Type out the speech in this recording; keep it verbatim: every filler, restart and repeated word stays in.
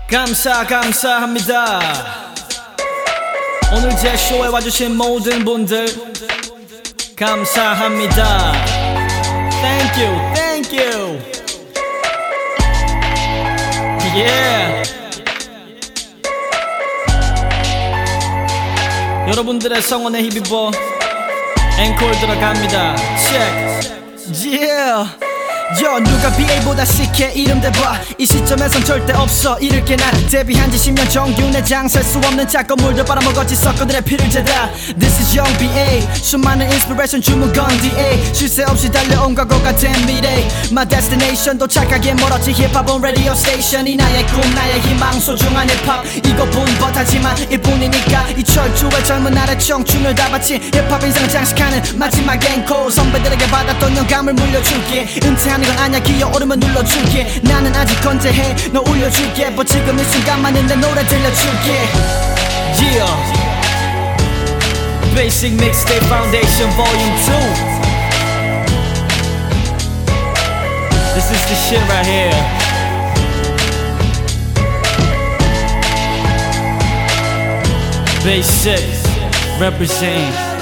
감사 감사합니다. 오늘 제 쇼에 와주신 모든 분들 감사합니다. Thank you, thank you. Yeah. 여러분들의 성원에 힘입어 앵콜 들어갑니다. Check. Yeah. 요 누가 비에이보다 시켜 이름 대봐. 이 시점에선 절대 없어 잃을 게 난 데뷔한 지 십 년 정규내장 셀 수 없는 작고 물도 빨아먹었지 섞어들의 피를 재다. This is young 비에이 수많은 인스피레이션 주문건 디에이 쉴 새 없이 달려온 과거 같은 미래. My destination 도착하기엔 멀었지 힙합은 radio station이 나의 꿈 나의 희망 소중한 힙합 이것뿐 버타지만 이뿐이니까 이 철주의 젊은 날의 청춘을 다 바친 힙합 인생을 장식하는 마지막 앵콜. 선배들에게 받았던 영감을 물려줄게. 은퇴하는 건 아냐 기어오르면 눌러줄게. 나는 아직 건재해 너 울려줄게. 뭐 지금 이 순간만은 내 노래 들려줄게. Yeah. Basic Mixtape Foundation Volume two. This is the shit right here. Basic represent.